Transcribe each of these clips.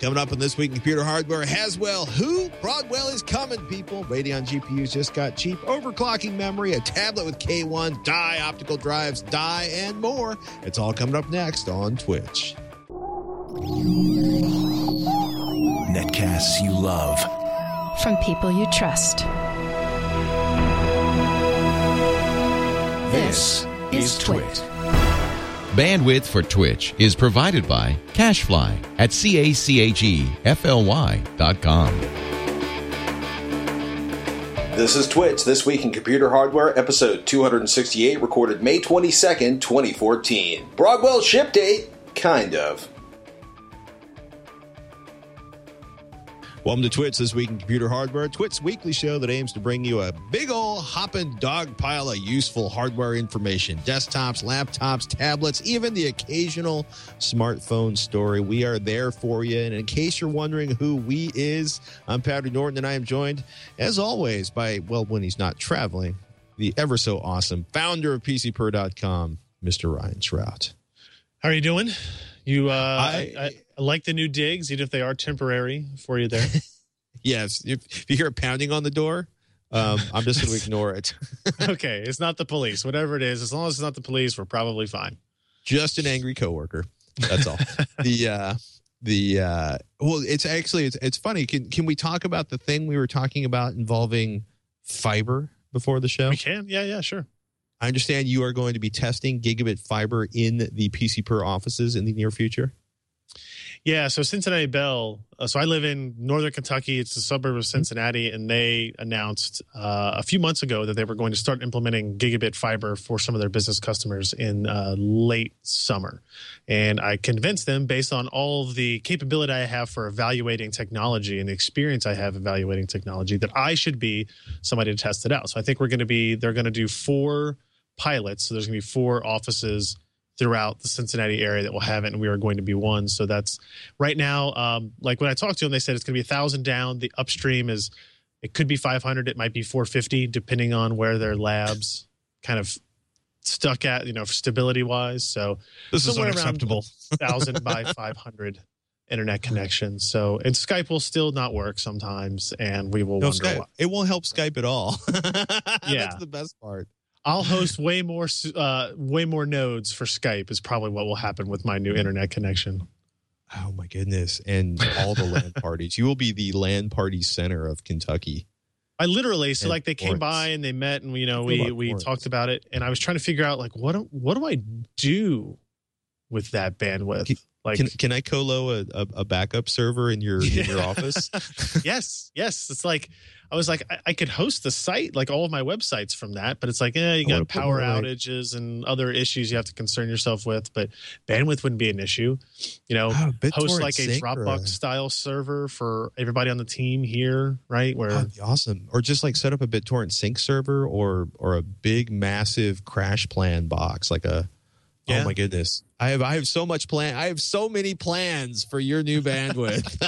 Coming up on This Week in Computer Hardware, Haswell, who? Broadwell is coming, people. Radeon GPUs just got cheap. Overclocking memory, a tablet with K1, die, optical drives, die, and more. It's all coming up next on Twitch. Netcasts you love. From people you trust. This is Twit. Bandwidth for Twitch is provided by CacheFly at CACHEFLY.com. This is Twitch, This Week in Computer Hardware, episode 268, recorded May 22nd, 2014. Broadwell ship date? Kind of. Welcome to Twitch, This Week in Computer Hardware, Twit's weekly show that aims to bring you a big ol' hopping dog pile of useful hardware information. Desktops, laptops, tablets, even the occasional smartphone story. We are there for you. And in case you're wondering who we is, I'm Patrick Norton, and I am joined, as always, by, well, when he's not traveling, the ever so awesome founder of PCPer.com, Mr. Ryan Shrout. How are you doing? I like the new digs, even if they are temporary for you there. Yes. If you hear a pounding on the door, I'm just going to ignore it. Okay. It's not the police. Whatever it is, as long as it's not the police, we're probably fine. Just an angry coworker. That's all. Well, it's funny. Can we talk about the thing we were talking about involving fiber before the show? We can. Yeah, sure. I understand you are going to be testing gigabit fiber in the PCPer offices in the near future. Yeah, so Cincinnati Bell. So I live in northern Kentucky. It's a suburb of Cincinnati, and they announced a few months ago that they were going to start implementing gigabit fiber for some of their business customers in late summer. And I convinced them, based on all of the capability I have for evaluating technology and the experience I have evaluating technology, that I should be somebody to test it out. So I think they're going to do 4 pilots. So there's going to be 4 offices throughout the Cincinnati area that will have it, and we are going to be one. So that's right now. Like when I talked to them, they said it's going to be 1,000 down. The upstream it could be 500. It might be 450, depending on where their labs kind of stuck at, stability wise. So this is unacceptable. 1,000 by 500 internet connections. So, and Skype will still not work sometimes, and we will wonder why. It won't help Skype at all. Yeah, that's the best part. I'll host way more nodes for Skype is probably what will happen with my new internet connection. Oh my goodness. And all the LAN parties. You will be the LAN party center of Kentucky. I literally, so like they came by and they met and we talked about it, and I was trying to figure out like what do I do with that bandwidth? Can I colo a backup server in your office? Yes. It's like I was like I could host the site, like all of my websites from that, but it's like you got power outages and other issues you have to concern yourself with. But bandwidth wouldn't be an issue. Host like a Dropbox style server for everybody on the team here, right? Where that'd be awesome. Or just like set up a BitTorrent sync server or a big massive crash plan box, like a. Yeah. Oh my goodness! I have so much plan. I have so many plans for your new bandwidth.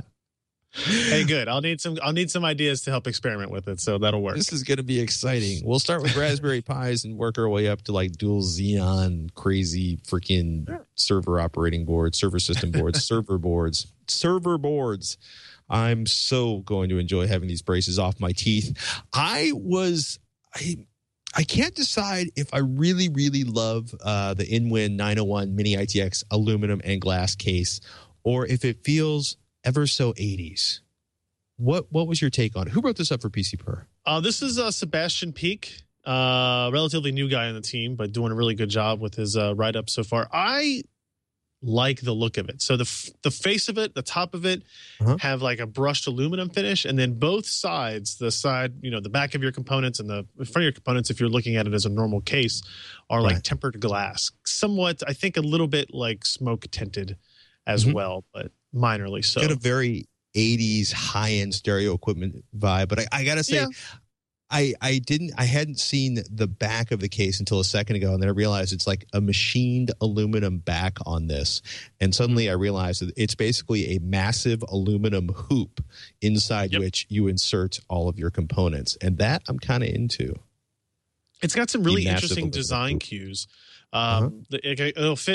Hey, good. I'll need some ideas to help experiment with it, so that'll work. This is going to be exciting. We'll start with Raspberry Pis and work our way up to like dual Xeon, crazy freaking server operating boards, server system boards, server boards. I'm so going to enjoy having these braces off my teeth. I can't decide if I really, really love the InWin 901 Mini ITX aluminum and glass case, or if it feels ever so 80s. What was your take on it? Who wrote this up for PCPer? This is Sebastian Peak, relatively new guy on the team, but doing a really good job with his write-up so far. I like the look of it. So the face of it, the top of it, have like a brushed aluminum finish, and then both sides, the back of your components and the front of your components, if you're looking at it as a normal case, are like tempered glass. Somewhat, I think, a little bit like smoke tinted as well, but minorly so. Got a very 80s high-end stereo equipment vibe, but I gotta say, I hadn't seen the back of the case until a second ago, and then I realized it's like a machined aluminum back on this, and suddenly I realized that it's basically a massive aluminum hoop inside which you insert all of your components, and that I'm kind of into. It's got some really interesting design cues. It'll fit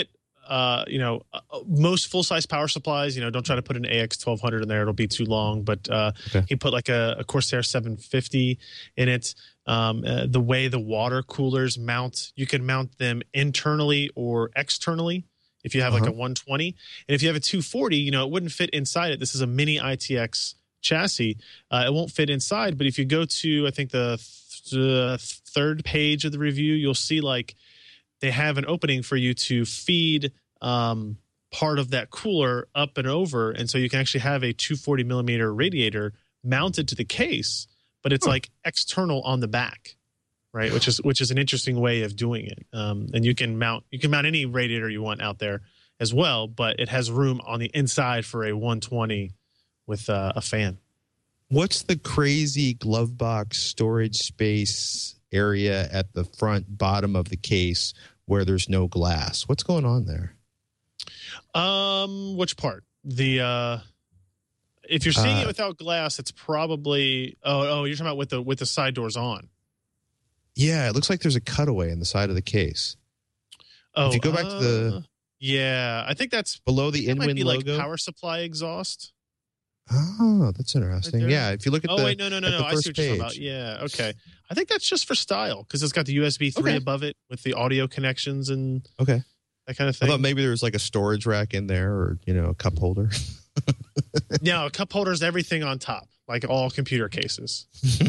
most full size power supplies. Don't try to put an AX 1200 in there; it'll be too long. But he put like a Corsair 750 in it. The way the water coolers mount, you can mount them internally or externally. If you have like a 120, and if you have a 240, it wouldn't fit inside it. This is a mini ITX chassis. It won't fit inside, but if you go to, I think the third page of the review, you'll see like they have an opening for you to feed part of that cooler up and over, and so you can actually have a 240 millimeter radiator mounted to the case, but it's like external on the back, right? Which is an interesting way of doing it. And you can mount any radiator you want out there as well, but it has room on the inside for a 120 with a fan. What's the crazy glove box storage space area at the front bottom of the case where there's no glass? What's going on there? Which part? If you're seeing it without glass, it's probably you're talking about with the side doors on. Yeah, it looks like there's a cutaway in the side of the case. Oh, if you go back to the I think that's below the in-wind logo, like power supply exhaust. Oh, that's interesting. Right, if you look at no, I see what you're talking about. Yeah, okay. I think that's just for style because it's got the USB 3 above it with the audio connections and that kind of thing. I thought maybe there's like a storage rack in there or a cup holder. No, a cup holder is everything on top, like all computer cases.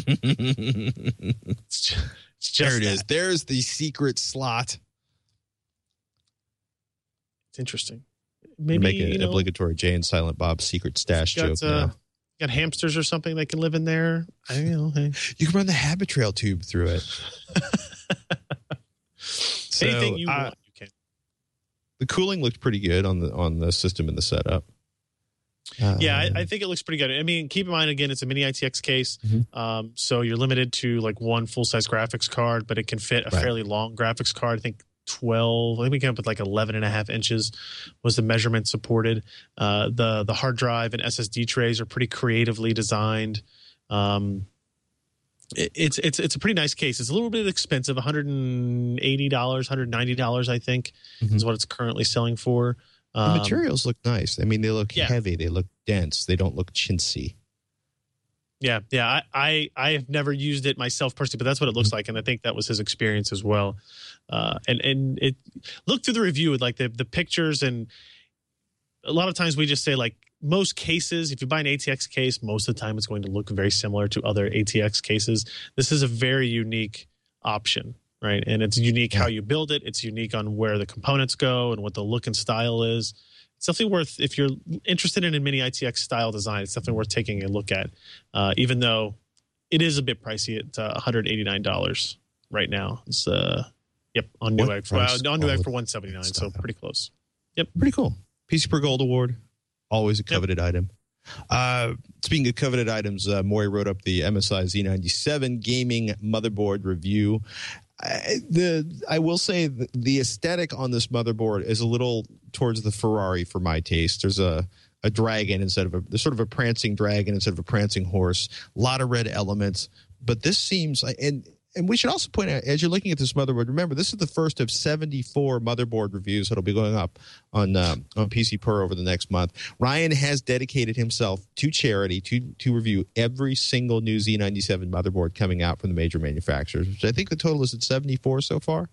It's just there it is. There's the secret slot. It's interesting. Maybe make an obligatory Jay and Silent Bob secret stash joke now. Got hamsters or something that can live in there. I don't know. Hey. You can run the Habitrail tube through it. Anything you want, you can. The cooling looked pretty good on the system and the setup. I think it looks pretty good. I mean, keep in mind, again, it's a mini ITX case. Mm-hmm. So you're limited to like one full-size graphics card, but it can fit a fairly long graphics card. I think 12, I think we came up with like 11.5 inches was the measurement supported. The hard drive and SSD trays are pretty creatively designed. It's a pretty nice case. It's a little bit expensive, $180, $190, I think, is what it's currently selling for. The materials look nice. I mean, they look heavy. They look dense. They don't look chintzy. Yeah. I have never used it myself personally, but that's what it looks like, and I think that was his experience as well. And it looked through the review with like the pictures, and a lot of times we just say like most cases, if you buy an ATX case, most of the time it's going to look very similar to other ATX cases. This is a very unique option. Right. And it's unique how you build it. It's unique on where the components go and what the look and style is. It's definitely worth, if you're interested in a mini ITX style design, it's definitely worth taking a look at, even though it is a bit pricey at $189 right now. It's on Newegg for $179, so pretty close. Yep. Pretty cool. PC Per Gold Award, always a coveted item. Speaking of coveted items, Maury wrote up the MSI Z97 gaming motherboard review. I will say the aesthetic on this motherboard is a little towards the Ferrari for my taste. There's a dragon there's sort of a prancing dragon instead of a prancing horse. A lot of red elements, but this seems like, and we should also point out, as you're looking at this motherboard, remember this is the first of 74 motherboard reviews that'll be going up on PC Per over the next month. Ryan has dedicated himself to charity to review every single new Z97 motherboard coming out from the major manufacturers, which I think the total is at 74 so far.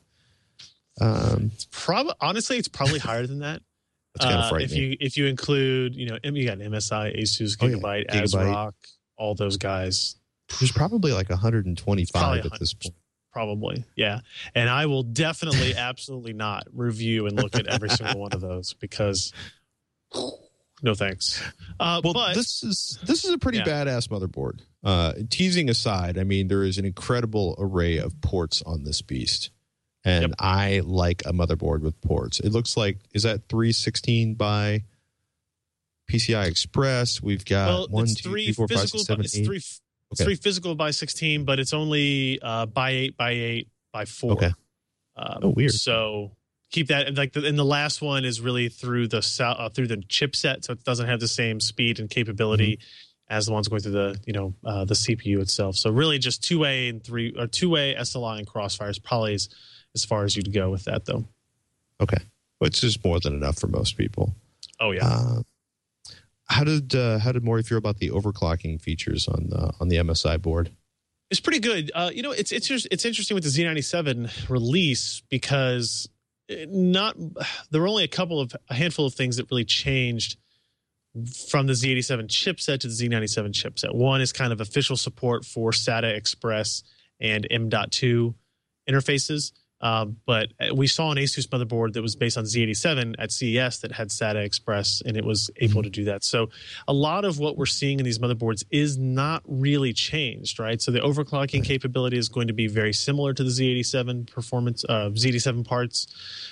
Honestly, it's probably higher than that. That's kind of frightening. If you include, you got MSI, Asus, Gigabyte, ASRock, all those guys. There's probably like 125 at this point. Probably, yeah. And I will definitely, absolutely not review and look at every single one of those because no thanks. But this is a pretty badass motherboard. Teasing aside, I mean, there is an incredible array of ports on this beast. And I like a motherboard with ports. It looks like, is that 316 by PCI Express? We've got 1, 2, 3, 4, 5, 6, 7, 8. It's 3 physical by 16, but it's only by 8 by 8 by 4. Okay. Weird. So keep that. And the last one is really through the chipset, so it doesn't have the same speed and capability as the ones going through the the CPU itself. So really, just 2A and 3 or 2A SLI and Crossfire is probably as far as you'd go with that, though. Okay. which is more than enough for most people. Oh yeah. How did Maury feel about the overclocking features on the MSI board? It's pretty good. It's interesting with the Z97 release because there were only a handful of things that really changed from the Z87 chipset to the Z97 chipset. One is kind of official support for SATA Express and M.2 interfaces. But we saw an ASUS motherboard that was based on Z87 at CES that had SATA Express, and it was able to do that. So a lot of what we're seeing in these motherboards is not really changed, right? So the overclocking capability is going to be very similar to the Z87 performance, Z87 parts,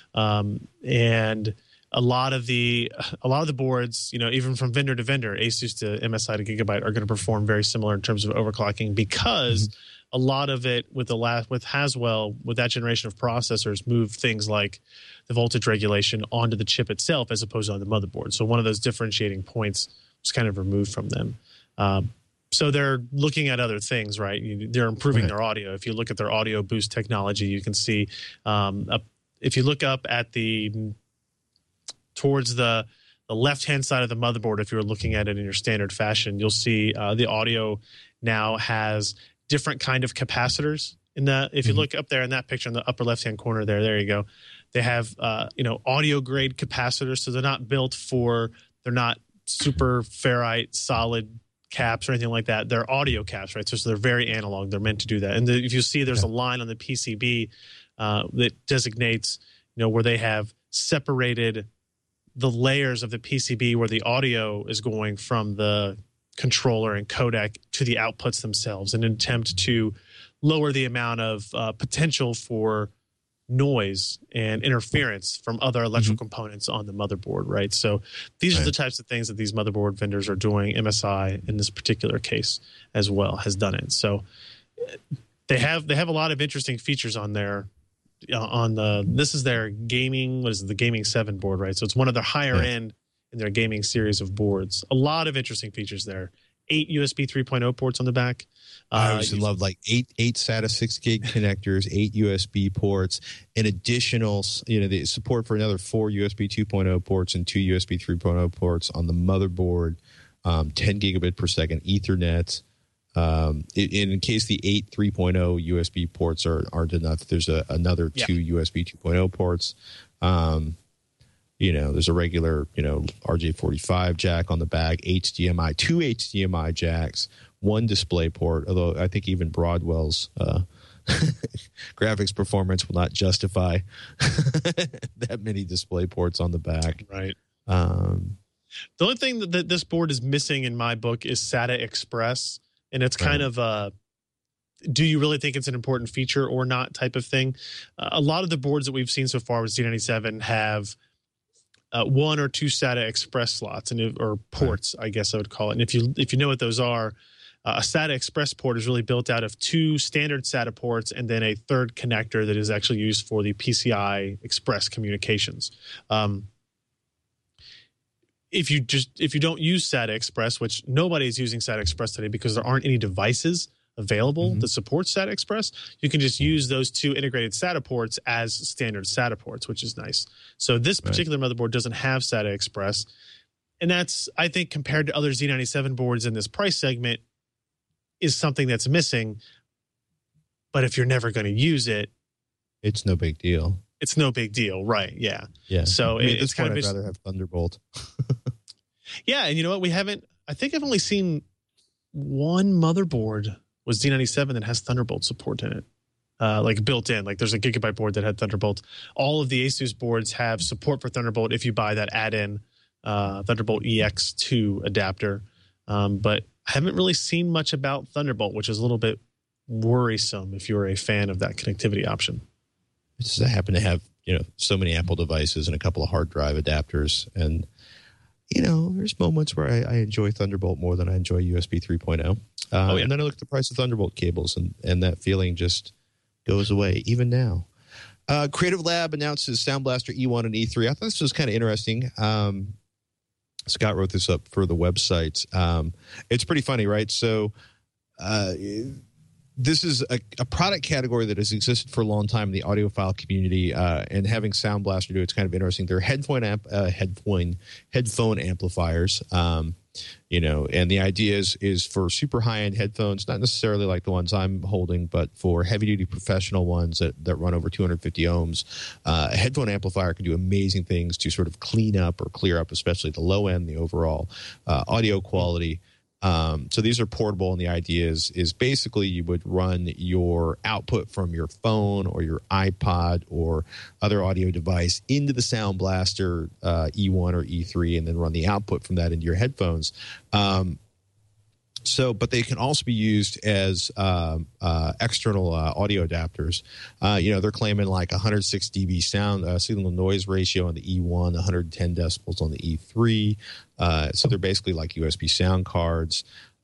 and a lot of the boards, even from vendor to vendor, ASUS to MSI to Gigabyte, are going to perform very similar in terms of overclocking because a lot of it with Haswell, with that generation of processors, moved things like the voltage regulation onto the chip itself as opposed to on the motherboard. So one of those differentiating points was kind of removed from them. So they're looking at other things, right? They're improving their audio. If you look at their audio boost technology, you can see if you look up at towards the left-hand side of the motherboard, if you were looking at it in your standard fashion, you'll see the audio now has different kind of capacitors in that. If you look up there in that picture in the upper left-hand corner there you go. They have, audio grade capacitors. So they're not super ferrite solid caps or anything like that. They're audio caps, right? So they're very analog. They're meant to do that. And if you see, there's a line on the PCB that designates, where they have separated the layers of the PCB where the audio is going from the controller and codec to the outputs themselves in an attempt to lower the amount of potential for noise and interference from other electrical components on the motherboard, right? So these are the types of things that these motherboard vendors are doing. MSI, in this particular case as well, has done it. So they have a lot of interesting features on there. This is their gaming, the Gaming 7 board, right? So it's one of their higher end in their gaming series of boards. A lot of interesting features there. 8 USB 3.0 ports on the back. I always loved like eight SATA 6 gig connectors, 8 USB ports, and additional, the support for another 4 USB 2.0 ports and 2 USB 3.0 ports on the motherboard, 10 gigabit per second Ethernet. In case the 8 3.0 USB ports aren't enough, there's another 2 USB 2.0 ports. There's a regular, RJ45 jack on the back, two HDMI jacks, 1 display port, although I think even Broadwell's graphics performance will not justify that many display ports on the back. Right. The only thing that this board is missing in my book is SATA Express. And it's kind of do you really think it's an important feature or not type of thing. A lot of the boards that we've seen so far with Z97 have 1 or 2 SATA Express slots or ports, I guess I would call it. And if you know what those are, a SATA Express port is really built out of 2 standard SATA ports and then a third connector that is actually used for the PCI Express communications. If you don't use SATA Express, which nobody's using SATA Express today because there aren't any devices available that support SATA Express, you can just use those 2 integrated SATA ports as standard SATA ports, which is nice. So this particular motherboard doesn't have SATA Express. And that's, I think, compared to other Z97 boards in this price segment, is something that's missing. But if you're never going to use it, it's no big deal. It's no big deal, right? Yeah. Yeah. So it's kind of. I'd rather have Thunderbolt. Yeah, and you know what? I think I've only seen one motherboard with Z97 that has Thunderbolt support in it, like built in. Like there's a Gigabyte board that had Thunderbolt. All of the ASUS boards have support for Thunderbolt if you buy that add-in Thunderbolt EX2 adapter. But I haven't really seen much about Thunderbolt, which is a little bit worrisome if you're a fan of that connectivity option. I happen to have, so many Apple devices and a couple of hard drive adapters. And, there's moments where I enjoy Thunderbolt more than I enjoy USB 3.0. And then I look at the price of Thunderbolt cables and that feeling just goes away, even now. Creative Lab announces Sound Blaster E1 and E3. I thought this was kind of interesting. Scott wrote this up for the website. It's pretty funny, right? So this is a product category that has existed for a long time in the audiophile community, and having Sound Blaster do it's kind of interesting. They're headphone amplifiers, and the idea is for super high-end headphones, not necessarily like the ones I'm holding, but for heavy-duty professional ones that run over 250 ohms. A headphone amplifier can do amazing things to sort of clean up or clear up, especially the low end, the overall audio quality. So these are portable, and the idea is basically you would run your output from your phone or your iPod or other audio device into the Sound Blaster E1 or E3, and then run the output from that into your headphones. But they can also be used as external audio adapters. They're claiming like 106 dB sound signal noise ratio on the E1, 110 decibels on the E3. So they're basically like USB sound cards.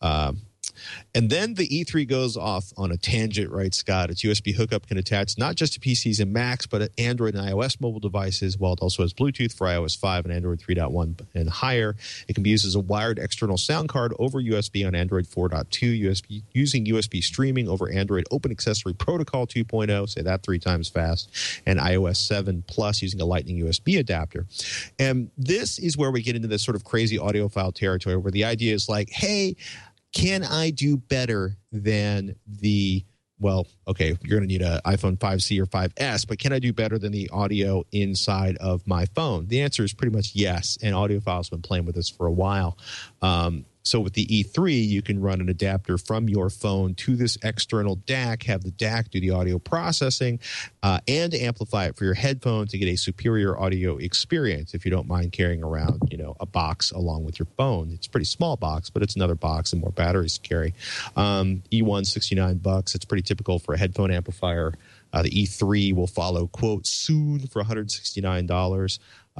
And then the E3 goes off on a tangent, right, Scott? Its USB hookup can attach not just to PCs and Macs, but Android and iOS mobile devices, while it also has Bluetooth for iOS 5 and Android 3.1 and higher. It can be used as a wired external sound card over USB on Android 4.2, using USB streaming over Android Open Accessory Protocol 2.0, say that 3 times fast, and iOS 7 Plus using a Lightning USB adapter. And this is where we get into this sort of crazy audiophile territory where the idea is like, hey, can I do better than you're going to need an iPhone 5C or 5S, but can I do better than the audio inside of my phone? The answer is pretty much yes, and audiophiles have been playing with this for a while. So with the E3, you can run an adapter from your phone to this external DAC, have the DAC do the audio processing, and amplify it for your headphone to get a superior audio experience if you don't mind carrying around, a box along with your phone. It's a pretty small box, but it's another box and more batteries to carry. E1, $69. It's pretty typical for a headphone amplifier. The E3 will follow, quote, soon for $169.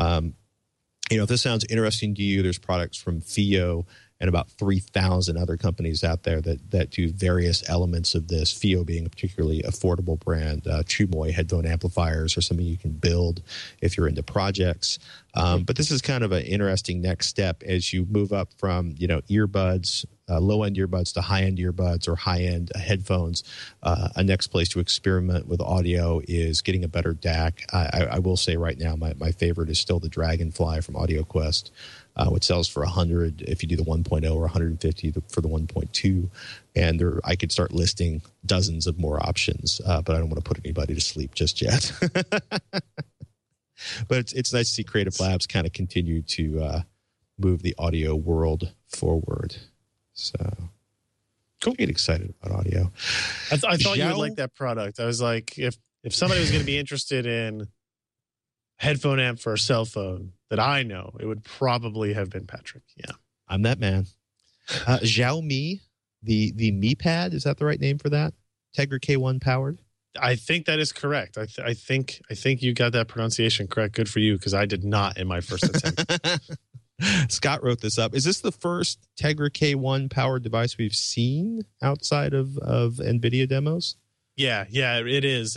If this sounds interesting to you, there's products from FiiO and about 3,000 other companies out there that do various elements of this. FiiO being a particularly affordable brand. Chumoy headphone amplifiers are something you can build if you're into projects. But this is kind of an interesting next step as you move up from earbuds, low-end earbuds to high-end earbuds or high-end headphones. A next place to experiment with audio is getting a better DAC. I will say right now my favorite is still the Dragonfly from AudioQuest, which sells for $100 if you do the 1.0 or $150 for the 1.2. And I could start listing dozens of more options, but I don't want to put anybody to sleep just yet. But it's nice to see Creative Labs kind of continue to move the audio world forward. So cool. I get excited about audio. I thought you would like that product. I was like, if somebody was going to be interested in headphone amp for a cell phone that I know, it would probably have been Patrick. Yeah. I'm that man. Xiaomi, the Mi Pad, is that the right name for that? Tegra K1 powered? I think that is correct. I think you got that pronunciation correct. Good for you, because I did not in my first attempt. Scott wrote this up. Is this the first Tegra K1 powered device we've seen outside of NVIDIA demos? Yeah, it is.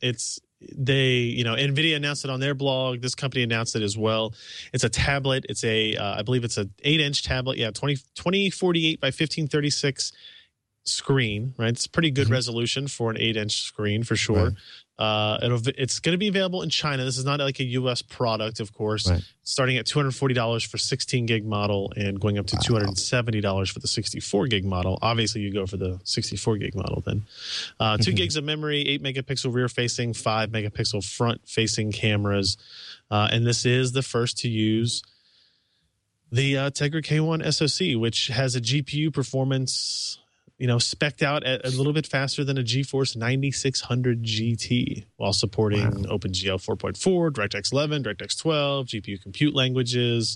NVIDIA announced it on their blog. This company announced it as well. It's a tablet. It's I believe it's an 8-inch tablet. Yeah, 2048 by 1536 screen, right? It's pretty good resolution for an 8-inch screen for sure. Right. It's going to be available in China. This is not like a U.S. product, of course. Right. Starting at $240 for 16 gig model and going up to $270 for the 64 gig model. Obviously, you go for the 64 gig model then. 2 gigs of memory, 8 megapixel rear facing, 5 megapixel front facing cameras. And this is the first to use the Tegra K1 SoC, which has a GPU performance spec'd out at a little bit faster than a GeForce 9600 GT while supporting OpenGL 4.4, DirectX 11, DirectX 12, GPU compute languages.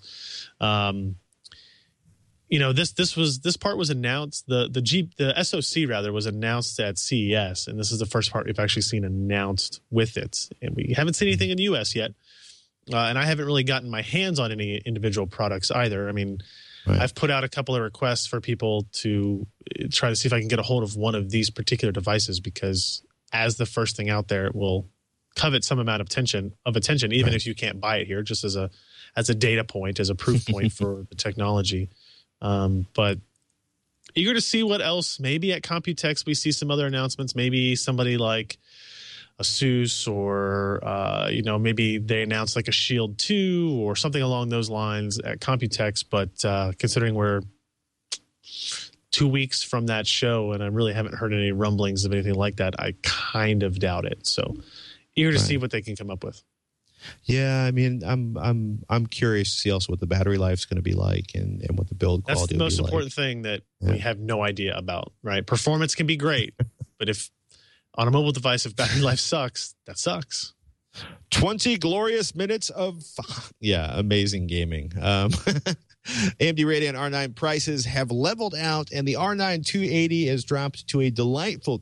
This part was announced. The SoC rather was announced at CES, and this is the first part we've actually seen announced with it. And we haven't seen anything in the US yet. And I haven't really gotten my hands on any individual products either. I mean, I've put out a couple of requests for people to try to see if I can get a hold of one of these particular devices, because as the first thing out there, it will covet some amount of attention, even if you can't buy it here, just as a data point, as a proof point for the technology. But Eager to see what else. Maybe at Computex we see some other announcements. Maybe somebody like Asus or, maybe they announce like a Shield 2 or something along those lines at Computex. But considering we're 2 weeks from that show and I really haven't heard any rumblings of anything like that, I kind of doubt it. So eager to see what they can come up with. Yeah, I mean, I'm curious to see also what the battery life is going to be like and what the build quality. That's the most important thing that we have no idea about, right? Performance can be great, but if on a mobile device, if battery life sucks, that sucks. 20 glorious minutes of, amazing gaming. AMD Radeon R9 prices have leveled out, and the R9 280 has dropped to a delightful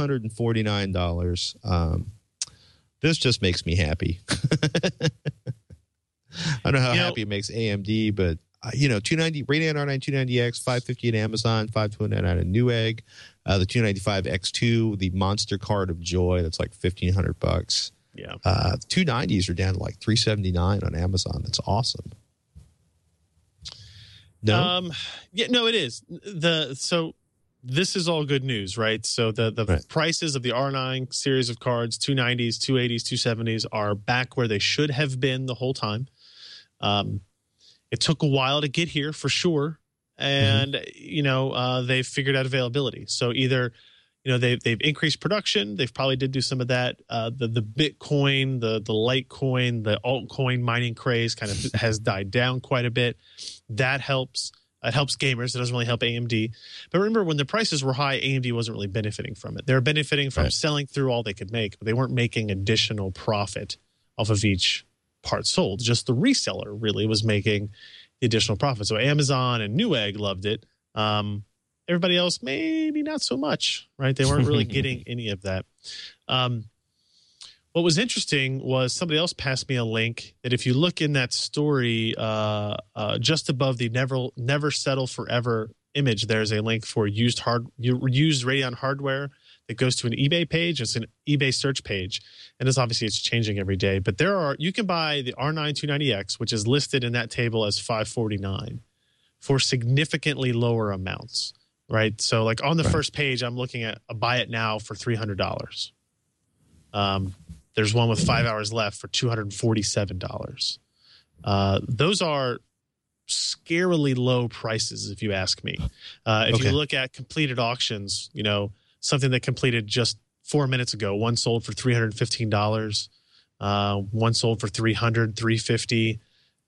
$249. This just makes me happy. I don't know how happy it makes AMD, but 290 Radeon R9 290X, $550 at Amazon, $529 at Newegg. The 295 X2, the monster card of joy, that's like $1,500. Yeah. The 290s are down to like $379 on Amazon. That's awesome. No, it is. So this is all good news, right? So the prices of the R9 series of cards, 290s, 280s, 270s are back where they should have been the whole time. It took a while to get here for sure. And, they've figured out availability. So either, they've increased production. They've probably did do some of that. The Bitcoin, the Litecoin, the altcoin mining craze kind of has died down quite a bit. That helps. It helps gamers. It doesn't really help AMD. But remember, when the prices were high, AMD wasn't really benefiting from it. They were benefiting from selling through all they could make, but they weren't making additional profit off of each part sold. Just the reseller really was making the additional profit. So Amazon and Newegg loved it. Everybody else, maybe not so much, right? They weren't really getting any of that. What was interesting was somebody else passed me a link that if you look in that story, just above the never settle forever image, there's a link for used Radeon hardware that goes to an eBay page. It's an eBay search page. And it's changing every day. But you can buy the R9 290X, which is listed in that table as $549 for significantly lower amounts, right? So like on the first page, I'm looking at a buy it now for $300. There's one with 5 hours left for $247. Those are scarily low prices, if you ask me. If you look at completed auctions, something that completed just 4 minutes ago, one sold for $315, one sold for $300, $350,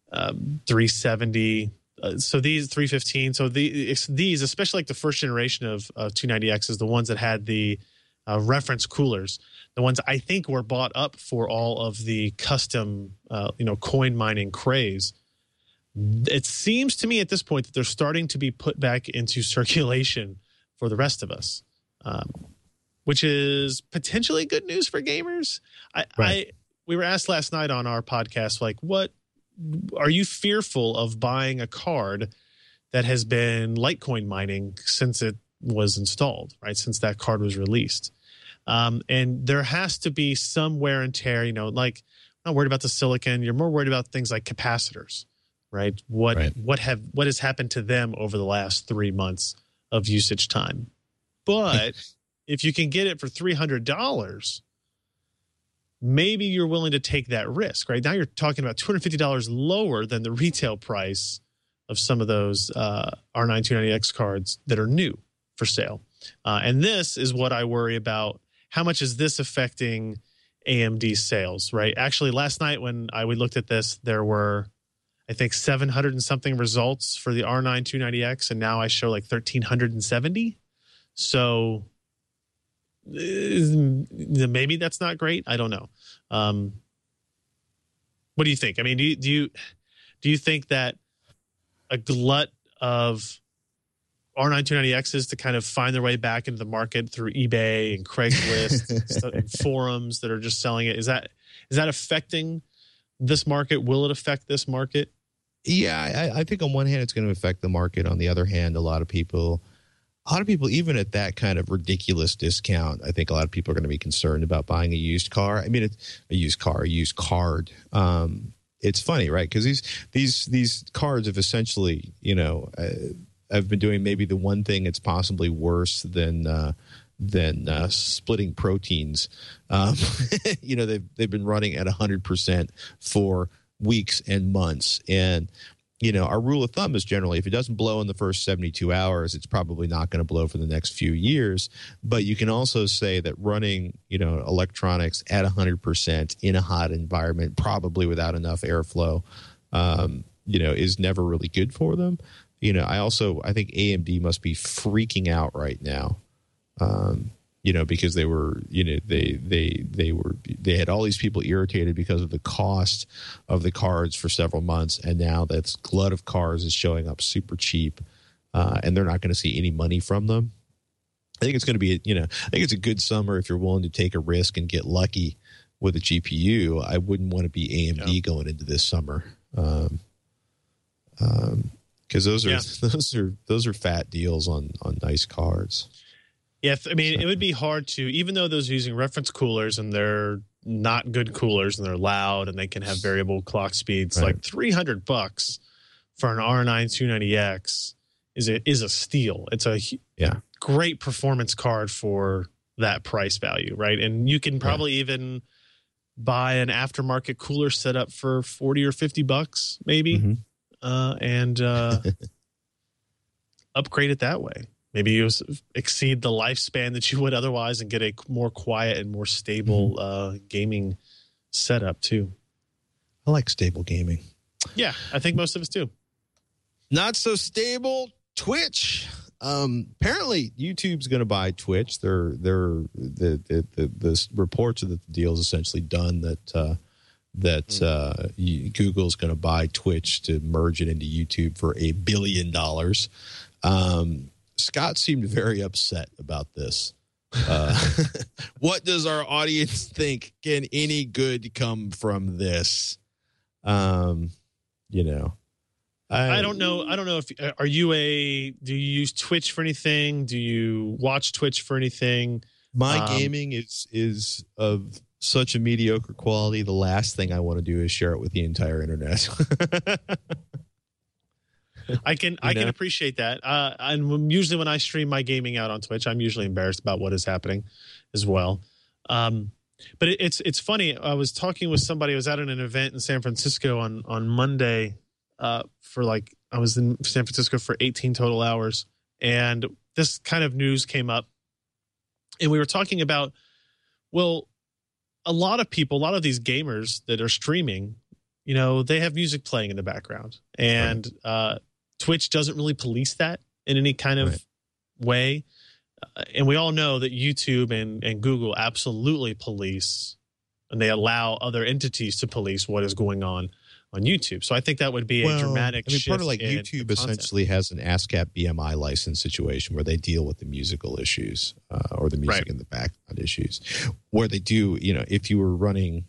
$370. So these $315. So these, especially like the first generation of 290X, is the ones that had the reference coolers. The ones I think were bought up for all of the custom, coin mining craze. It seems to me at this point that they're starting to be put back into circulation for the rest of us, which is potentially good news for gamers. We were asked last night on our podcast, like, what are you fearful of buying a card that has been Litecoin mining since it was installed, right? Since that card was released. And there has to be some wear and tear, like I'm not worried about the silicon. You're more worried about things like capacitors, right? What has happened to them over the last 3 months of usage time? But if you can get it for $300, maybe you're willing to take that risk, right? Now you're talking about $250 lower than the retail price of some of those R9 290X cards that are new for sale. And this is what I worry about. How much is this affecting AMD sales, right? Actually, last night when we looked at this, there were, I think, 700 and something results for the R9 290X, and now I show like 1,370. So maybe that's not great. I don't know. What do you think? I mean, do you think that a glut of R9 290Xs to kind of find their way back into the market through eBay and Craigslist and forums that are just selling it, is that affecting this market? Will it affect this market? Yeah, I think on one hand it's going to affect the market. On the other hand, a lot of people, even at that kind of ridiculous discount, I think a lot of people are going to be concerned about buying a used car. I mean, it's a used card. It's funny, right? Because these cards have essentially, have been doing maybe the one thing that's possibly worse than splitting proteins. They've been running at 100% for weeks and months. And, our rule of thumb is generally if it doesn't blow in the first 72 hours, it's probably not going to blow for the next few years. But you can also say that running, electronics at 100% in a hot environment, probably without enough airflow, is never really good for them. I think AMD must be freaking out right now. Because they were, they had all these people irritated because of the cost of the cards for several months, and now that glut of cards is showing up super cheap, and they're not going to see any money from them. I think it's going to be, I think it's a good summer if you're willing to take a risk and get lucky with a GPU. I wouldn't want to be AMD going into this summer, because those are fat deals on nice cards. Yeah, it would be hard to, even though those are using reference coolers and they're not good coolers and they're loud and they can have variable clock speeds, like $300 for an R9 290X is a steal. It's a great performance card for that price value, right? And you can probably even buy an aftermarket cooler setup for $40 or $50 maybe, and upgrade it that way. Maybe you exceed the lifespan that you would otherwise and get a more quiet and more stable gaming setup too. I like stable gaming. Yeah, I think most of us do. Not so stable Twitch. Apparently, YouTube's going to buy Twitch. The reports are that the deal is essentially done. That Google's going to buy Twitch to merge it into YouTube for $1 billion. Scott seemed very upset about this. What does our audience think? Can any good come from this? I don't know. I don't know if do you use Twitch for anything? Do you watch Twitch for anything? My gaming is of such a mediocre quality. The last thing I want to do is share it with the entire internet. I can appreciate that. And usually when I stream my gaming out on Twitch, I'm usually embarrassed about what is happening as well. But it's funny. I was talking with somebody. I was at an event in San Francisco on Monday. I was in San Francisco for 18 total hours, and this kind of news came up, and we were talking about, well, a lot of these gamers that are streaming, they have music playing in the background, and Twitch doesn't really police that in any kind of way. And we all know that YouTube and Google absolutely police, and they allow other entities to police what is going on YouTube. So I think that would be a dramatic shift. Part of YouTube essentially has an ASCAP BMI license situation where they deal with the musical issues or the music in the background issues, where they do, if you were running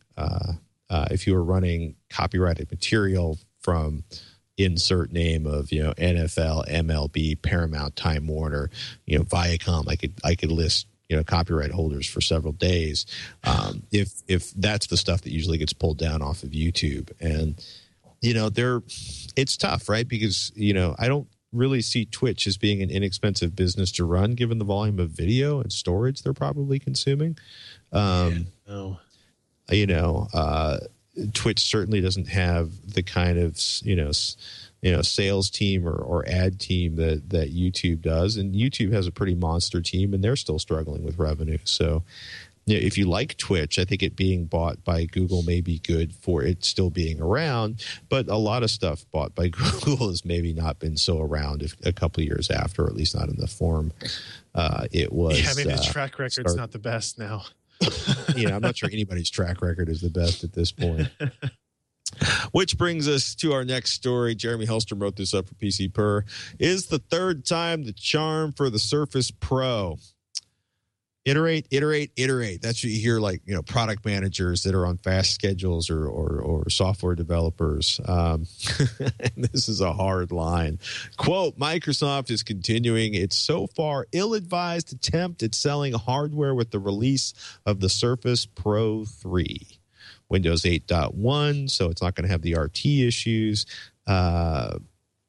copyrighted material from insert name of NFL, MLB, Paramount, Time Warner, Viacom. I could list copyright holders for several days. If that's the stuff that usually gets pulled down off of YouTube, and it's tough, right? Because I don't really see Twitch as being an inexpensive business to run, given the volume of video and storage they're probably consuming. Twitch certainly doesn't have the kind of sales team or ad team that YouTube does, and YouTube has a pretty monster team, and they're still struggling with revenue. So if you like Twitch, I think it being bought by Google may be good for it still being around, but a lot of stuff bought by Google has maybe not been so around a couple of years after, or at least not in the form it was. Yeah, maybe the track record's not the best now. I'm not sure anybody's track record is the best at this point. Which brings us to our next story. Jeremy Hellstrom wrote this up for PC Per. Is the third time the charm for the Surface Pro. Iterate. That's what you hear, product managers that are on fast schedules or software developers. This is a hard line. Quote, Microsoft is continuing its so far ill-advised attempt at selling hardware with the release of the Surface Pro 3. Windows 8.1, so it's not going to have the RT issues.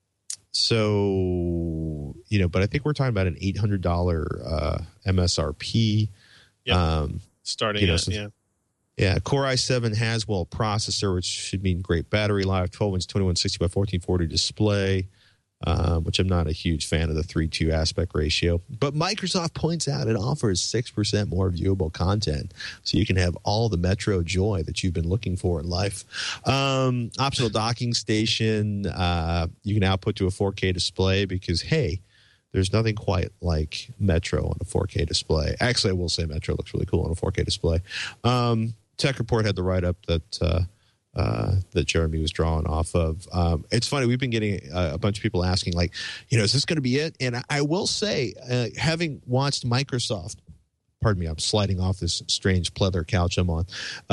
So, but I think we're talking about an $800 MSRP. Yep. Starting Yeah, Core i7 Haswell processor, which should mean great battery life, 12-inch 2160 by 1440 display, which I'm not a huge fan of the 3:2 aspect ratio. But Microsoft points out it offers 6% more viewable content, so you can have all the Metro joy that you've been looking for in life. Optional docking station, you can output to a 4K display because, hey, there's nothing quite like Metro on a 4K display. Actually, I will say Metro looks really cool on a 4K display. Tech Report had the write-up that Jeremy was drawing off of. It's funny, we've been getting a bunch of people asking, like, is this going to be it? And I will say, having watched Microsoft, pardon me, I'm sliding off this strange pleather couch I'm on.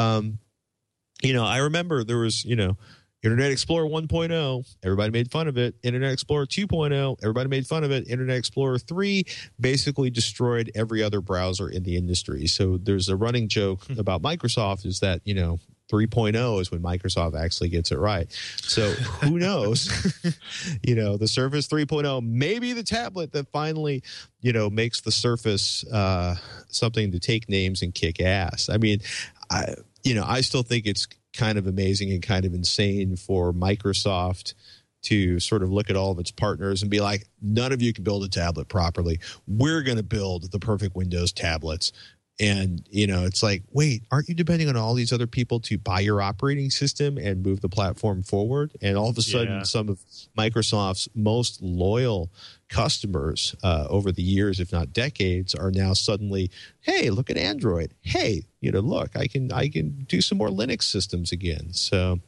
I remember there was, Internet Explorer 1.0, everybody made fun of it. Internet Explorer 2.0, everybody made fun of it. Internet Explorer 3 basically destroyed every other browser in the industry. So there's a running joke about Microsoft is that, 3.0 is when Microsoft actually gets it right. So who knows? The Surface 3.0, maybe the tablet that finally, makes the Surface something to take names and kick ass. I mean, I still think it's kind of amazing and kind of insane for Microsoft to sort of look at all of its partners and be like, none of you can build a tablet properly. We're going to build the perfect Windows tablets. And, it's like, wait, aren't you depending on all these other people to buy your operating system and move the platform forward? And all of a sudden, some of Microsoft's most loyal customers over the years, if not decades, are now suddenly, hey, look at Android. Hey, look, I can do some more Linux systems again. So,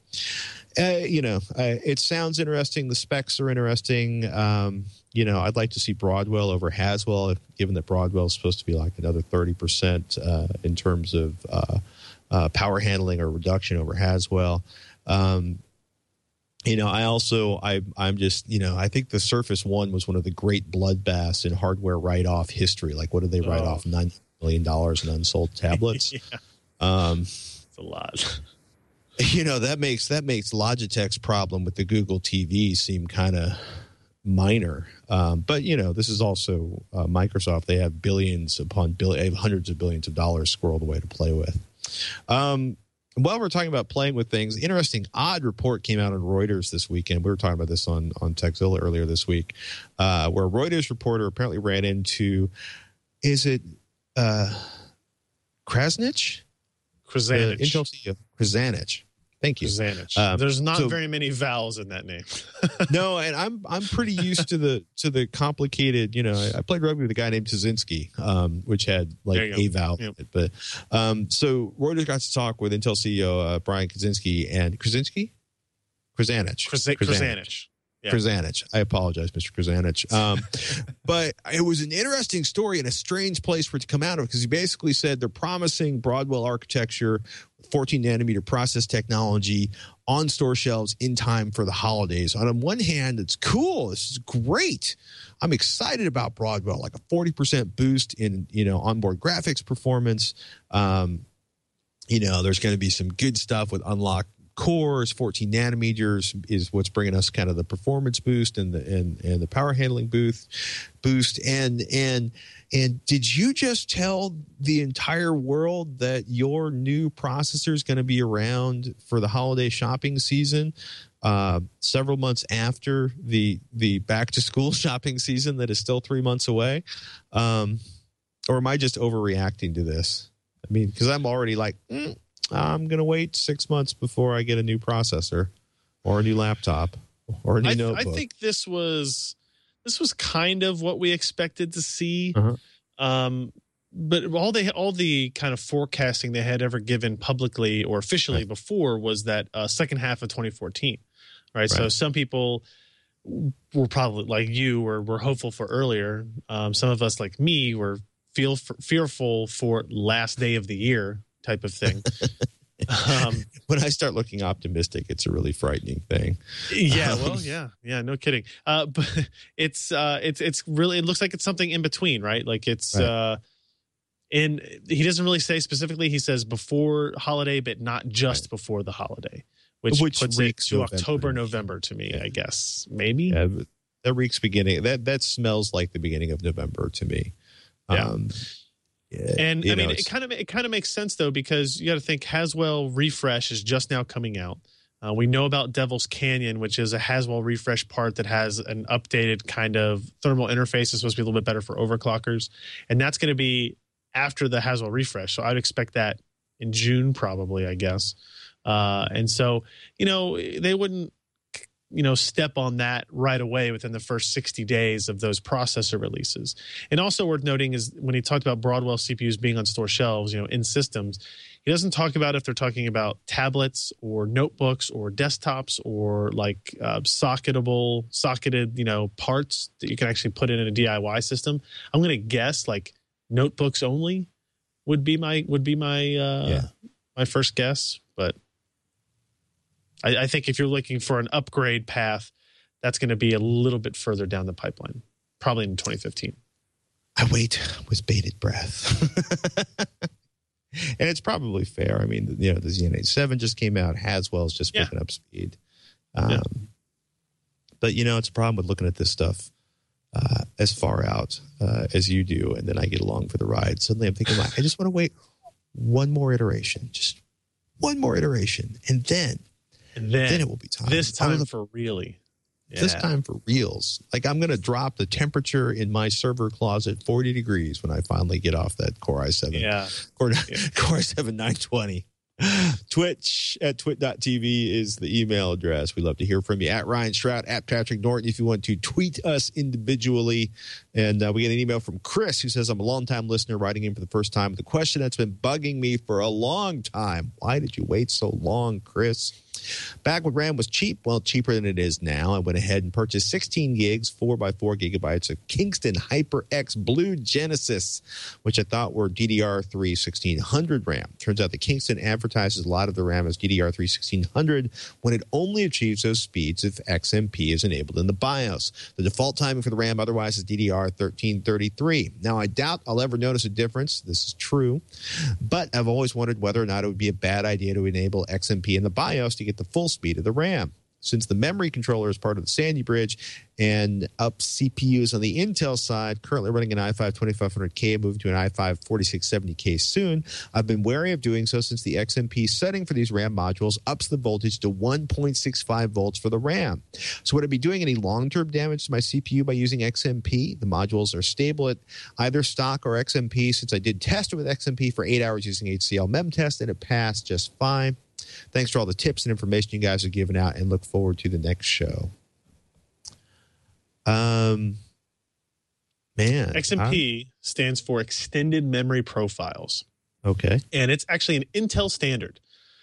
it sounds interesting. The specs are interesting. I'd like to see Broadwell over Haswell, given that Broadwell is supposed to be like another 30% in terms of power handling or reduction over Haswell. I'm just, I think the Surface 1 was one of the great bloodbaths in hardware write-off history. Like, what did they write off? $90 million in unsold tablets? It's a lot. That makes Logitech's problem with the Google TV seem kind of minor. But this is also Microsoft. They have billions upon billions, they have hundreds of billions of dollars squirreled away to play with. While we're talking about playing with things, interesting odd report came out on Reuters this weekend. We were talking about this on Techzilla earlier this week, where a Reuters reporter apparently ran into, is it Krasnich? Krzanich. Intel CEO Krzanich. Thank you. Krzanich. There's not very many vowels in that name. No, and I'm pretty used to the complicated. I played rugby with a guy named Tazinski, which had like a vowel. Yep. But so Reuters got to talk with Intel CEO Brian Krzanich and Krzanich. Yeah. Krzanich. I apologize, Mr. Krzanich. But it was an interesting story and a strange place for it to come out of, because he basically said they're promising Broadwell architecture, 14-nanometer process technology on store shelves in time for the holidays. On one hand, it's cool. This is great. I'm excited about Broadwell, like a 40% boost in onboard graphics performance. There's going to be some good stuff with unlocked cores. 14 nanometers is what's bringing us kind of the performance boost and the power handling boost. And did you just tell the entire world that your new processor is going to be around for the holiday shopping season, several months after the back to school shopping season that is still 3 months away? Or am I just overreacting to this? I mean, because I'm already like, I'm going to wait 6 months before I get a new processor or a new laptop or a new notebook. I think this was kind of what we expected to see. But all the kind of forecasting they had ever given publicly or officially before was that second half of 2014. Right. So some people were probably like you were hopeful for earlier. Some of us like me were fearful for last day of the year type of thing. When I start looking optimistic, it's a really frightening thing. Yeah, no kidding. But it's really, it looks like it's something in between, right? Like it's and he doesn't really say specifically. He says before holiday, but not just before the holiday, which puts it to October, November to me, I guess. Maybe. Yeah, That reeks beginning. That smells like the beginning of November to me. Yeah. And I mean, it it kind of makes sense though, because you got to think Haswell Refresh is just now coming out. We know about Devil's Canyon, which is a Haswell Refresh part that has an updated kind of thermal interface. It's supposed to be a little bit better for overclockers, and that's going to be after the Haswell Refresh. So I'd expect that in June, probably, I guess. And so, they wouldn't, step on that right away within the first 60 days of those processor releases. And also worth noting is when he talked about Broadwell CPUs being on store shelves, in systems, he doesn't talk about if they're talking about tablets or notebooks or desktops or like socketed, parts that you can actually put in a DIY system. I'm going to guess like notebooks only would be my my first guess, but I think if you're looking for an upgrade path, that's going to be a little bit further down the pipeline, probably in 2015. I wait with bated breath. And it's probably fair. I mean, the Xeon H7 just came out. Haswell's just picking up speed. But, it's a problem with looking at this stuff as far out as you do, and then I get along for the ride. Suddenly I'm thinking, I just want to wait one more iteration, just one more iteration, and then it will be time. This time for really. Yeah. This time for reals. Like I'm going to drop the temperature in my server closet 40 degrees when I finally get off that Core i7. Yeah. Core i7 920. Twitch at twit.tv is the email address. We'd love to hear from you. At Ryan Stroud, at Patrick Norton, if you want to tweet us individually. And we get an email from Chris who says, I'm a longtime listener writing in for the first time with a question that's been bugging me for a long time. Why did you wait so long, Chris? Back when RAM was cheap, well, cheaper than it is now, I went ahead and purchased 16 gigs, 4x4 gigabytes of Kingston HyperX Blue Genesis, which I thought were DDR3 1600 RAM. Turns out the Kingston advertises a lot of the RAM as DDR3 1600 when it only achieves those speeds if XMP is enabled in the BIOS. The default timing for the RAM otherwise is DDR 1333. Now, I doubt I'll ever notice a difference. This is true. But I've always wondered whether or not it would be a bad idea to enable XMP in the BIOS to get the full speed of the RAM. Since the memory controller is part of the Sandy Bridge and up CPUs on the Intel side, currently running an i5 2500K, moving to an i5 4670K soon, I've been wary of doing so since the XMP setting for these RAM modules ups the voltage to 1.65 volts for the RAM. So would I be doing any long-term damage to my CPU by using XMP? The modules are stable at either stock or XMP since I did test it with XMP for 8 hours using HCL Memtest and it passed just fine. Thanks for all the tips and information you guys are giving out and look forward to the next show. XMP stands for Extended Memory Profiles. Okay. And it's actually an Intel standard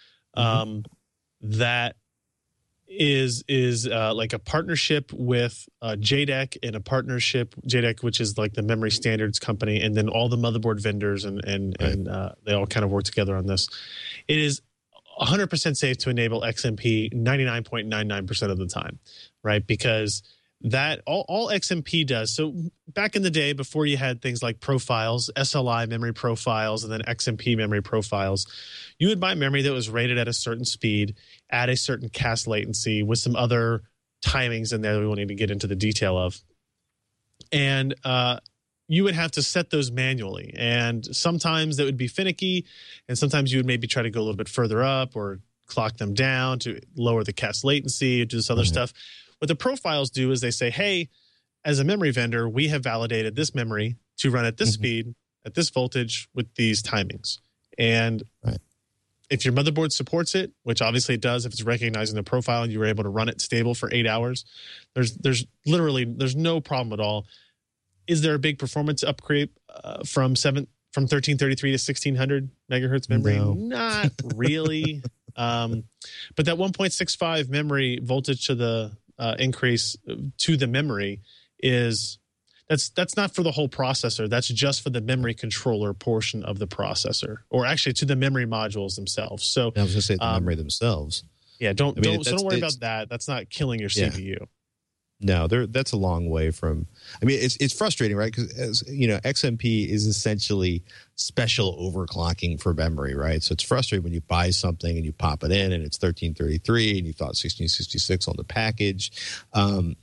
that is like a partnership with JEDEC and a partnership, JEDEC, which is like the memory standards company, and then all the motherboard vendors and they all kind of work together on this. It is 100% safe to enable XMP 99.99% of the time, right? Because that all XMP does. So back in the day, before you had things like profiles, SLI memory profiles, and then XMP memory profiles, you would buy memory that was rated at a certain speed, at a certain cast latency, with some other timings in there that we won't even get into the detail of. And you would have to set those manually. And sometimes that would be finicky, and sometimes you would maybe try to go a little bit further up or clock them down to lower the cast latency or do this other stuff. What the profiles do is they say, hey, as a memory vendor, we have validated this memory to run at this speed, at this voltage, with these timings. And if your motherboard supports it, which obviously it does, if it's recognizing the profile and you were able to run it stable for 8 hours, there's no problem at all. Is there a big performance upgrade from 1333 to 1600 megahertz memory? No. Not really. But that 1.65 memory voltage to the increase to the memory that's not for the whole processor. That's just for the memory controller portion of the processor, or actually to the memory modules themselves. So I was going to say the memory themselves. Yeah, don't worry about that. That's not killing your CPU. No, that's a long way from. I mean, it's frustrating, right? Because XMP is essentially special overclocking for memory, right? So it's frustrating when you buy something and you pop it in and it's 1333 and you thought 1666 on the package.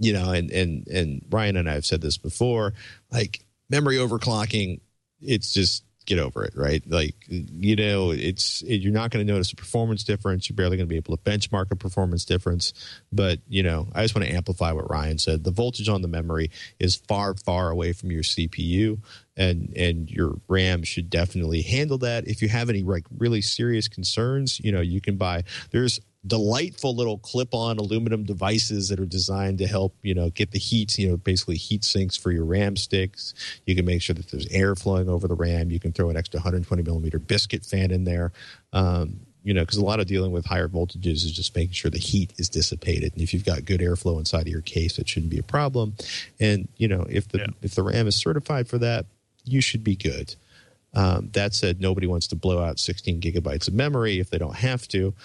and Ryan and I have said this before, like memory overclocking, it's just get over it, right? Like, you're not going to notice a performance difference. You're barely going to be able to benchmark a performance difference. But, I just want to amplify what Ryan said. The voltage on the memory is far, far away from your CPU, and your RAM should definitely handle that. If you have any like really serious concerns, you can buy, there's delightful little clip-on aluminum devices that are designed to help, get the heat, basically heat sinks for your RAM sticks. You can make sure that there's air flowing over the RAM. You can throw an extra 120 millimeter biscuit fan in there. Because a lot of dealing with higher voltages is just making sure the heat is dissipated. And if you've got good airflow inside of your case, it shouldn't be a problem. And, if the RAM is certified for that, you should be good. That said, nobody wants to blow out 16 gigabytes of memory if they don't have to.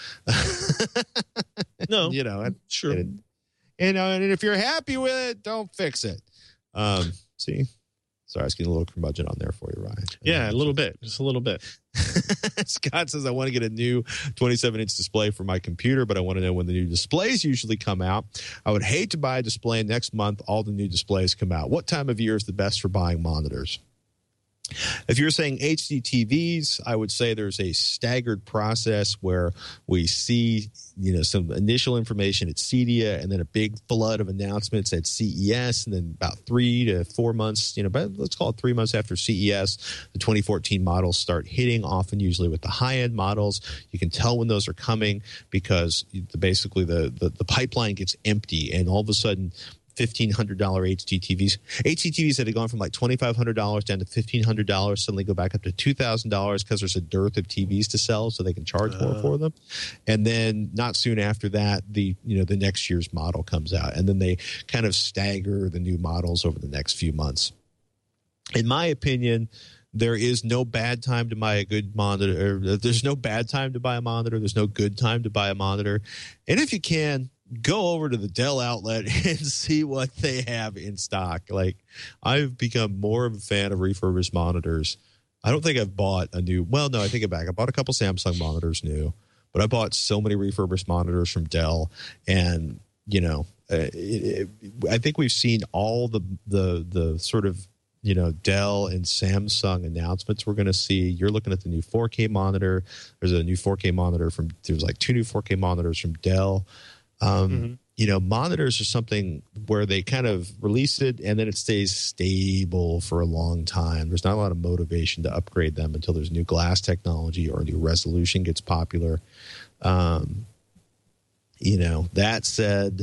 No, sure. And if you're happy with it, don't fix it. See, sorry, I was getting a little curmudgeon on there for you, Ryan. Yeah, a little bit, just a little bit. Scott says, I want to get a new 27-inch display for my computer, but I want to know when the new displays usually come out. I would hate to buy a display next month. All the new displays come out. What time of year is the best for buying monitors? If you're saying HD TVs, I would say there's a staggered process where we see, some initial information at CEDIA and then a big flood of announcements at CES. And then about 3 to 4 months, but let's call it 3 months after CES, the 2014 models start hitting, often usually with the high-end models. You can tell when those are coming because basically the pipeline gets empty, and all of a sudden $1,500 HD TVs that had gone from like $2,500 down to $1,500 suddenly go back up to $2,000 because there's a dearth of TVs to sell, so they can charge more for them. And then not soon after that, the next year's model comes out, and then they kind of stagger the new models over the next few months. In my opinion, there is no bad time to buy a good monitor. There's no bad time to buy a monitor. There's no good time to buy a monitor. And if you can, go over to the Dell outlet and see what they have in stock. Like, I've become more of a fan of refurbished monitors. I don't think I've bought a new, well, no, I take it back. I bought a couple Samsung monitors new, but I bought so many refurbished monitors from Dell. And, I think we've seen all the sort of, Dell and Samsung announcements we're going to see. You're looking at the new 4K monitor. There's a new 4K monitor there's like 2 new 4K monitors from Dell. Monitors are something where they kind of release it and then it stays stable for a long time. There's not a lot of motivation to upgrade them until there's new glass technology or new resolution gets popular. That said,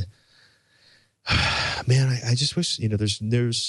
man, I just wish, there's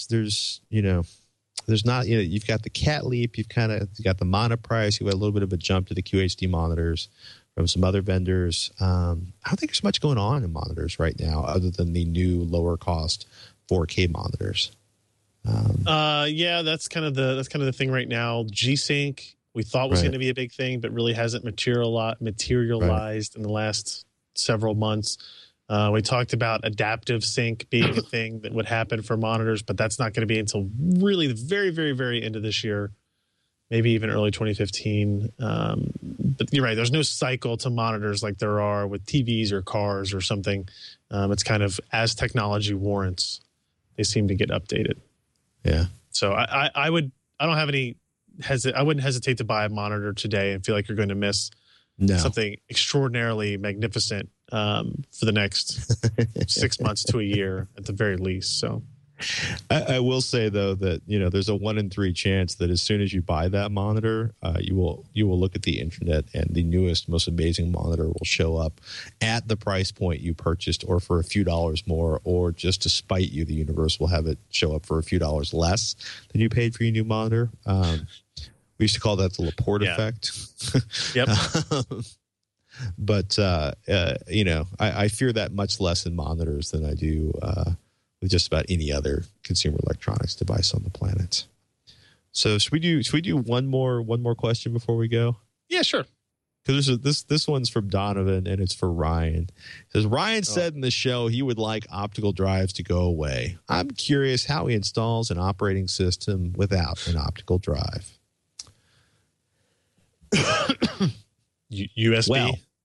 not, you've got the Cat Leap, you've got the Monoprice, you've got a little bit of a jump to the QHD monitors from some other vendors. I don't think there's much going on in monitors right now other than the new lower cost 4K monitors. That's kind of the thing right now. G-Sync we thought was going to be a big thing, but really hasn't materialized in the last several months. We talked about adaptive sync being a thing that would happen for monitors, but that's not going to be until really the very, very, very end of this year, maybe even early 2015. But you're right. There's no cycle to monitors like there are with TVs or cars or something. It's kind of as technology warrants, they seem to get updated. Yeah. So I wouldn't hesitate to buy a monitor today and feel like you're going to miss something extraordinarily magnificent for the next 6 months to a year at the very least. So I will say though that there's a 1 in 3 chance that as soon as you buy that monitor, you will look at the internet and the newest, most amazing monitor will show up at the price point you purchased, or for a few dollars more, or just to spite you, the universe will have it show up for a few dollars less than you paid for your new monitor. We used to call that the Laporte effect. Yep. But I fear that much less in monitors than I do with just about any other consumer electronics device on the planet. So should we do one more question before we go? Yeah, sure. Because this one's from Donovan and it's for Ryan. It says, Ryan said in the show he would like optical drives to go away. I'm curious how he installs an operating system without an optical drive. USB. Well,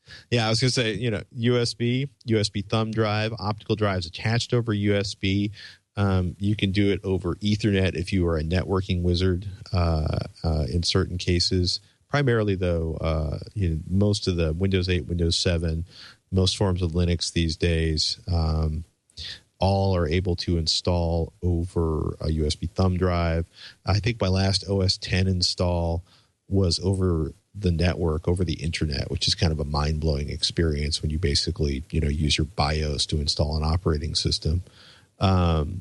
Yeah, I was going to say, USB thumb drive, optical drives attached over USB. You can do it over Ethernet if you are a networking wizard in certain cases. Primarily, though, most of the Windows 8, Windows 7, most forms of Linux these days, all are able to install over a USB thumb drive. I think my last OS X install was over the network, over the internet, which is kind of a mind-blowing experience when you basically, use your BIOS to install an operating system. I'm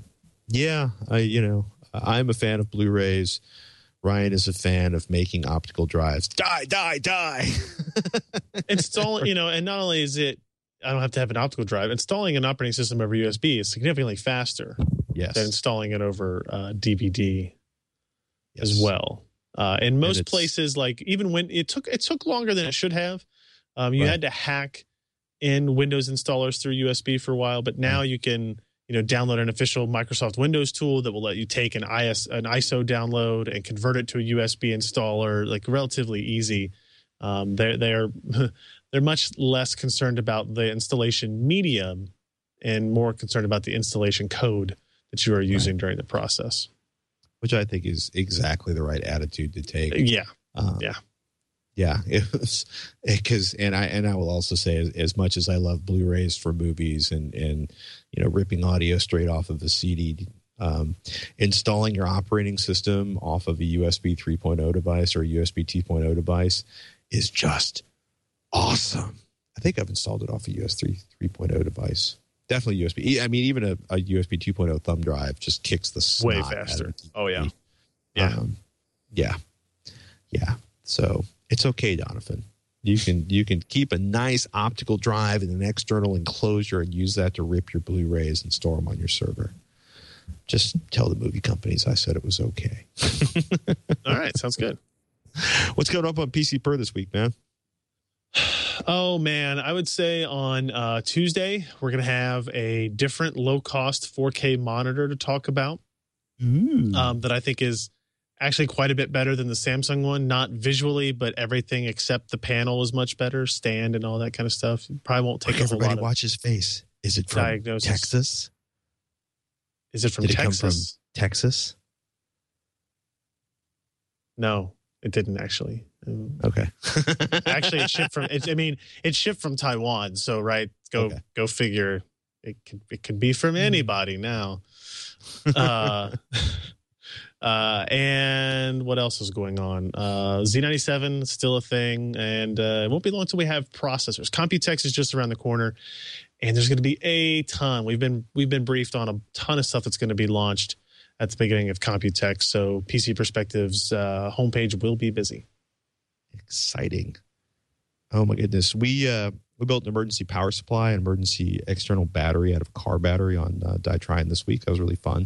a fan of Blu-rays. Ryan is a fan of making optical drives. Die. Install, and not only is it, I don't have to have an optical drive. Installing an operating system over USB is significantly faster than installing it over DVD as well. In most places, like even when it took longer than it should have. You had to hack in Windows installers through USB for a while, but now you can download an official Microsoft Windows tool that will let you take an ISO download and convert it to a USB installer, like relatively easy. They're much less concerned about the installation medium and more concerned about the installation code that you are using during the process. Which I think is exactly the right attitude to take. Yeah. It was because, and I will also say, as much as I love Blu-rays for movies and ripping audio straight off of a CD, installing your operating system off of a USB 3.0 device or a USB 2.0 device is just awesome. I think I've installed it off a USB 3.0 device. Definitely USB. I mean, even a USB 2.0 thumb drive just kicks the snot way faster. Oh yeah. Yeah. So it's okay, Donovan. You can keep a nice optical drive in an external enclosure and use that to rip your Blu-rays and store them on your server. Just tell the movie companies I said it was okay. All right, sounds good. What's going up on PC Per this week, man? Oh, man, I would say on Tuesday, we're going to have a different low-cost 4K monitor to talk about that I think is actually quite a bit better than the Samsung one. Not visually, but everything except the panel is much better, stand and all that kind of stuff. You probably won't take a whole lot of everybody watch his face. Is it from diagnosis. Texas? Is it from Did Texas? It come from Texas? No, it didn't actually. Okay. Actually, it shipped from Taiwan. So, right. Go figure. It could be from anybody now. And what else is going on? Z97 is still a thing, and it won't be long until we have processors. Computex is just around the corner, and there's going to be a ton. We've been briefed on a ton of stuff that's going to be launched at the beginning of Computex. So PC Perspectives homepage will be busy. Exciting. Oh my goodness. We built an emergency power supply, an emergency external battery out of a car battery on Dytron this week. That was really fun.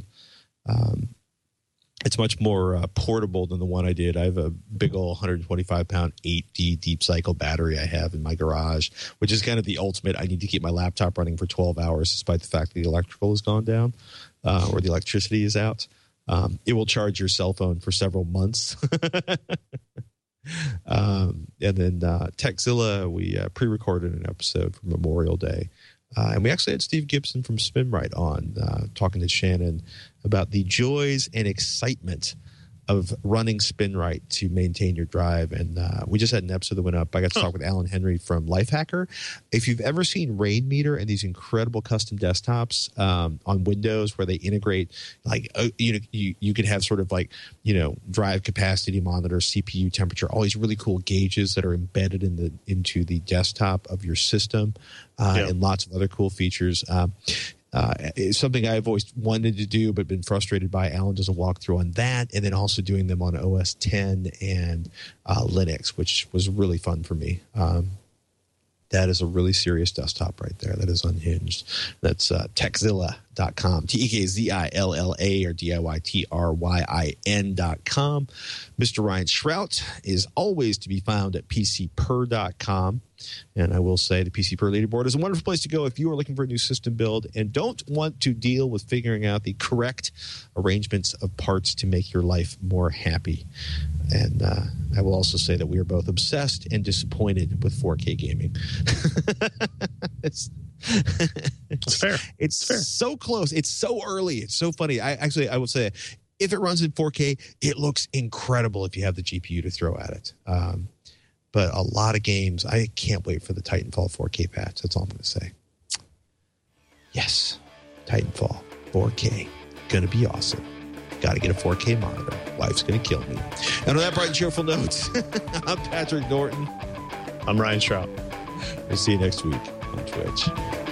It's much more portable than the one I did. I have a big old 125-pound 8D deep cycle battery I have in my garage, which is kind of the ultimate. I need to keep my laptop running for 12 hours despite the fact that the electrical has gone down or the electricity is out. It will charge your cell phone for several months. And then Techzilla, we pre-recorded an episode for Memorial Day. And we actually had Steve Gibson from SpinRite on talking to Shannon about the joys and excitement of running SpinRite to maintain your drive. And we just had an episode that went up. I got to talk with Alan Henry from Lifehacker. If you've ever seen Rainmeter and these incredible custom desktops on Windows where they integrate, like, you could have sort of like, drive capacity monitor, CPU temperature, all these really cool gauges that are embedded into the desktop of your system, and lots of other cool features. It's something I've always wanted to do but been frustrated by. Alan does a walkthrough on that, and then also doing them on OS X and Linux, which was really fun for me. That is a really serious desktop right there. That is unhinged. That's Techzilla.com, TEKZILLA or DIYTRYIN.com. Mr. Ryan Shrout is always to be found at PCPer.com. And I will say the PC Per Leaderboard is a wonderful place to go if you are looking for a new system build and don't want to deal with figuring out the correct arrangements of parts to make your life more happy. And I will also say that we are both obsessed and disappointed with 4K gaming. It's fair. It's fair. So close. It's so early. It's so funny. I would say if it runs in 4K, it looks incredible if you have the GPU to throw at it. But a lot of games, I can't wait for the Titanfall 4K patch. That's all I'm going to say. Yes, Titanfall 4K. Going to be awesome. Got to get a 4K monitor. Wife's going to kill me. And on that bright and cheerful note, I'm Patrick Norton. I'm Ryan Shrout. We'll see you next week on Twitch.